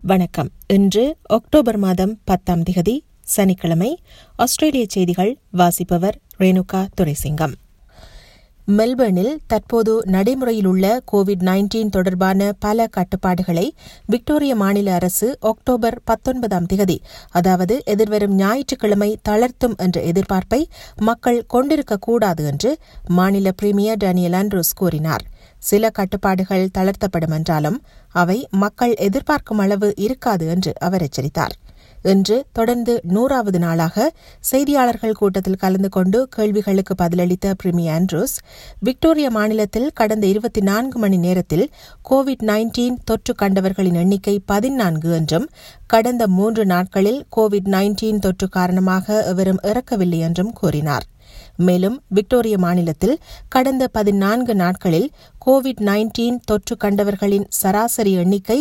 வணக்கம். இன்று அக்டோபர் மாதம் 10 சனிக்கிழமை. ஆஸ்திரேலிய செய்திகள் வாசிப்பவர் ரேணுகா துரைசிங்கம். மெல்பர்னில் தற்போது நடைமுறையில் உள்ள கோவிட்-19 தொடர்பான பல கட்டுப்பாடுகளை விக்டோரிய மாநில அரசு அக்டோபர் 19 அதாவது எதிர்வரும் ஞாயிற்றுக்கிழமை தளர்த்தும் என்ற எதிர்பார்ப்பை மக்கள் கொண்டிருக்கக்கூடாது என்று மாநில பிரீமியர் டேனியல் ஆண்ட்ரூஸ் கூறினார். சில கட்டுப்பாடுகள் தளர்த்தப்படும் என்றாலும் அவை மக்கள் எதிர்பார்க்கும் அளவு இருக்காது என்று அவர் எச்சரித்தார். இன்று தொடர்ந்து 100வது நாளாக செய்தியாளர்கள் கூட்டத்தில் கலந்து கொண்டு கேள்விகளுக்கு பதிலளித்த பிரீமியர் ஆண்ட்ரூஸ், விக்டோரியா மாநிலத்தில் கடந்த 24 மணி நேரத்தில் கோவிட்-19 தொற்று கண்டவர்களின் எண்ணிக்கை 14 என்றும், கடந்த 3 நாட்களில் கோவிட்-19 தொற்று காரணமாக எவரும் இறக்கவில்லை என்றும் கூறினார். மேலும் விக்டோரிய மாநிலத்தில் கடந்த 14 நாட்களில் கோவிட்-19 தொற்று கண்டவர்களின் சராசரி எண்ணிக்கை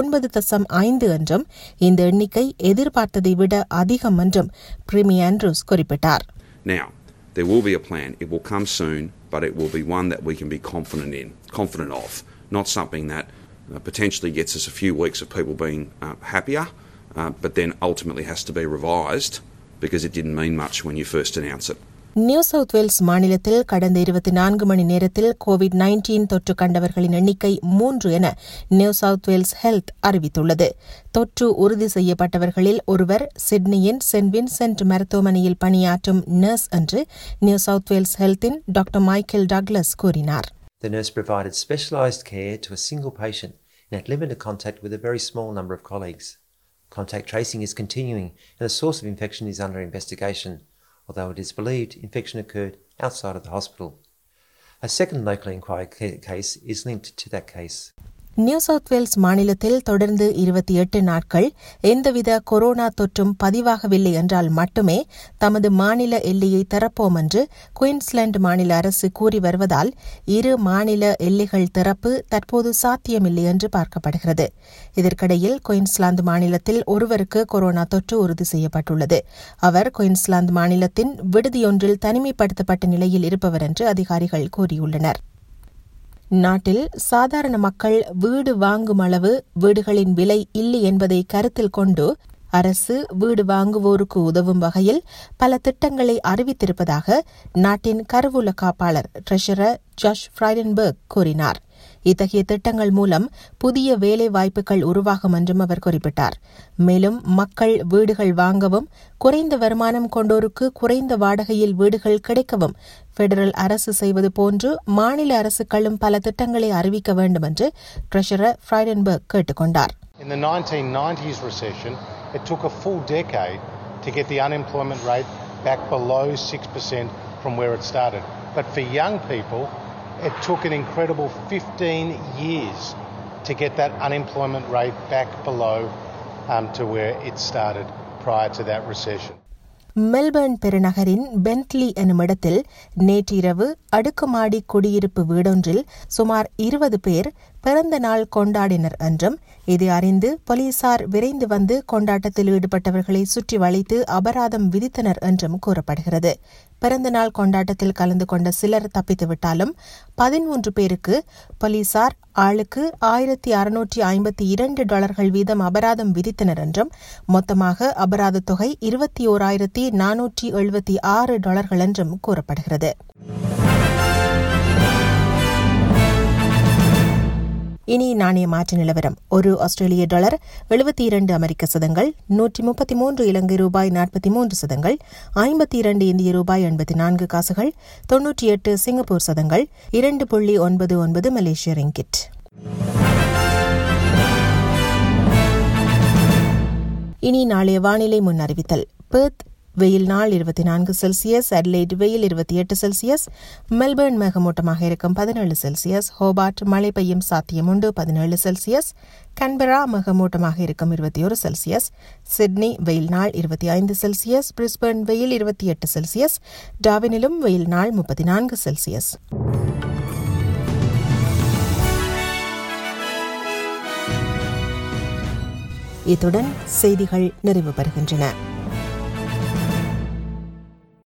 9.5 என்றும், இந்த எண்ணிக்கை எதிர்பார்த்ததை விட அதிகம் என்றும் பிரீமியர் ஆண்ட்ரூஸ் குறிப்பிட்டார். Now, there will be a plan. It will come soon, but it will be one that we can be confident of, not something that potentially gets us a few weeks of people being happier, but then ultimately has to be revised because it didn't mean much when you first announced it. New South Wales மாநிலத்தில் கடந்த 24 மணி நேரத்தில் COVID-19 தொற்று கண்டவர்களின் எண்ணிக்கை 3 என new South Wales health அறிவித்துள்ளது. தொற்று உறுதி செய்யப்பட்டவர்களில் ஒருவர் சிட்னியின் சென்ட் வின்சென்ட் மருத்துவமனையில் பணியாற்றும் நர்ஸ் என்று நியூ சவுத் வேல்ஸ் ஹெல்த்தின் டாக்டர் மைக்கேல் டக்ளஸ் கூறினார். The nurse provided specialised care to a single patient and had limited contact with a very small number of colleagues. Contact tracing is continuing and the source of infection is under investigation, although it is believed infection occurred outside of the hospital. A second locally inquired case is linked to that case. New South Wales மாநிலத்தில் தொடர்ந்து 28 நாட்கள் எந்தவித corona தொற்றும் பதிவாகவில்லை என்றால் மட்டுமே தமது மாநில எல்லையை திறப்போம் என்று குயின்ஸ்லாந்து மாநில அரசு கூறி வருவதால் இரு மாநில எல்லைகள் திறப்பு தற்போது சாத்தியமில்லை என்று பார்க்கப்படுகிறது. இதற்கிடையில் குயின்ஸ்லாந்து மாநிலத்தில் ஒருவருக்கு கொரோனா தொற்று உறுதி செய்யப்பட்டுள்ளது. அவர் குயின்ஸ்லாந்து மாநிலத்தின் விடுதியொன்றில் தனிமைப்படுத்தப்பட்ட நிலையில் இருப்பவர் என்று அதிகாரிகள் கூறியுள்ளனர். நாட்டில் சாதாரண மக்கள் வீடு வாங்கும் அளவு வீடுகளின் விலை இல்லை என்பதை கருத்தில் கொண்டு அரசு வீடு வாங்குவோருக்கு உதவும் வகையில் பல திட்டங்களை அறிவித்திருப்பதாக நாட்டின் கருவூல காப்பாளர் ட்ரெஷரர் ஜாஷ் ஃப்ரைடன்பர்க் கூறினார். இத்தகைய திட்டங்கள் மூலம் புதிய வேலை வாய்ப்புகள் உருவாகும் என்றும் அவர் குறிப்பிட்டார். மேலும் மக்கள் வீடுகள் வாங்கவும், குறைந்த வருமானம் கொண்டோருக்கு குறைந்த வாடகையில் வீடுகள் கிடைக்கவும் பெடரல் அரசு செய்வது போன்று மாநில அரசுகளும் பல திட்டங்களை அறிவிக்க வேண்டும் என்று ட்ரெஷரர் ஃப்ரைடன்பர்க் கேட்டுக் கொண்டார். In the 1990s recession, it took a full decade to get the unemployment rate back below 6% from where it started. But for young people, it took an incredible 15 years to get that unemployment rate back below to where it started prior to that recession. Melbourne பெருநகரின் Bentleigh எனும் இடத்தில் நேற்றிரவு அடுக்குமாடி குடியிருப்பு வீடொன்றில் சுமார் 20 பேர் பிறந்த நாள் கொண்டாடினர் என்றும், இதை அறிந்து போலீசார் விரைந்து வந்து கொண்டாட்டத்தில் ஈடுபட்டவர்களை சுற்றி வளைத்து அபராதம் விதித்தனர் என்றும் கூறப்படுகிறது. பிறந்த நாள் கொண்டாட்டத்தில் கலந்து கொண்ட சிலர் தப்பித்துவிட்டாலும் 13 பேருக்கு போலீசார் ஆளுக்கு $1,652 வீதம் அபராதம் விதித்தனர் என்றும், மொத்தமாக அபராத தொகை $21,476 என்றும் கூறப்படுகிறது. இனி நாணய மாற்று நிலவரம். ஒரு ஆஸ்திரேலிய டாலர் 72 அமெரிக்க சதங்கள், 133 இலங்கை ரூபாய் 43 சதங்கள், 52 இந்திய ரூபாய் 84 காசுகள், 98 சிங்கப்பூர் சதங்கள், 2.99 மலேசிய ரிங்கிட். இனி நாளைய வானிலை முன் அறிவித்தல். பெர்த் வெயில் நாள் 24 செல்சியஸ், அட்லைட் வெயில் 28 செல்சியஸ், மெல்பர்ன் மேகமூட்டமாக இருக்கும் 17 செல்சியஸ், ஹோபார்ட் மழை பெய்யும் சாத்தியம் உண்டு 17 செல்சியஸ், கன்பரா மேகமூட்டமாக இருக்கும் 21 செல்சியஸ், சிட்னி வெயில் நாள் 25 செல்சியஸ், பிரிஸ்பர்ன் வெயில் 28 செல்சியஸ், டார்வினிலும் வெயில் நாள் 34 செல்சியஸ். இத்துடன் செய்திகள் நிறைவு பெறுகின்றன.